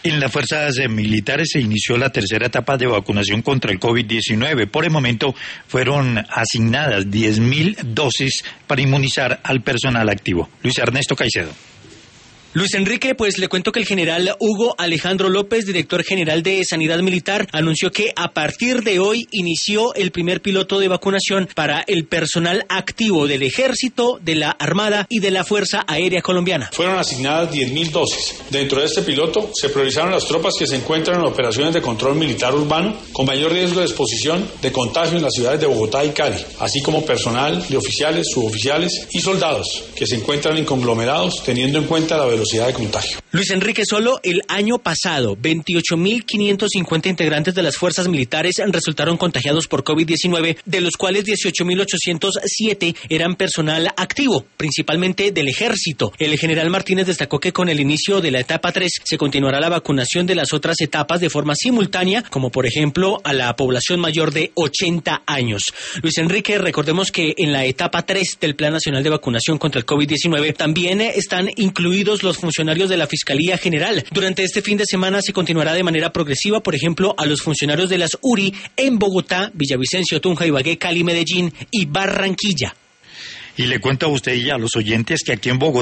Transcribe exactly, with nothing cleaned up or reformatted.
En las fuerzas militares se inició la tercera etapa de vacunación contra el COVID diecinueve. Por el momento fueron asignadas diez mil dosis para inmunizar al personal activo. Luis Ernesto Caicedo. Luis Enrique, pues le cuento que el general Hugo Alejandro López, director general de Sanidad Militar, anunció que a partir de hoy inició el primer piloto de vacunación para el personal activo del Ejército, de la Armada y de la Fuerza Aérea Colombiana. Fueron asignadas diez mil dosis. Dentro de este piloto se priorizaron las tropas que se encuentran en operaciones de control militar urbano con mayor riesgo de exposición de contagio en las ciudades de Bogotá y Cali, así como personal de oficiales, suboficiales y soldados que se encuentran en conglomerados teniendo en cuenta la velocidad de contagio. Luis Enrique, solo el año pasado, veintiocho mil quinientos cincuenta integrantes de las fuerzas militares resultaron contagiados por COVID diecinueve, de los cuales dieciocho mil ochocientos siete eran personal activo, principalmente del Ejército. El general Martínez destacó que con el inicio de la etapa tres se continuará la vacunación de las otras etapas de forma simultánea, como por ejemplo a la población mayor de ochenta años. Luis Enrique, recordemos que en la etapa tres del Plan Nacional de Vacunación contra el COVID diecinueve también están incluidos los funcionarios de la Fiscalía General. Durante este fin de semana se continuará de manera progresiva, por ejemplo, a los funcionarios de las U R I en Bogotá, Villavicencio, Tunja, Ibagué, Cali, Medellín y Barranquilla. Y le cuento a usted y a los oyentes que aquí en Bogotá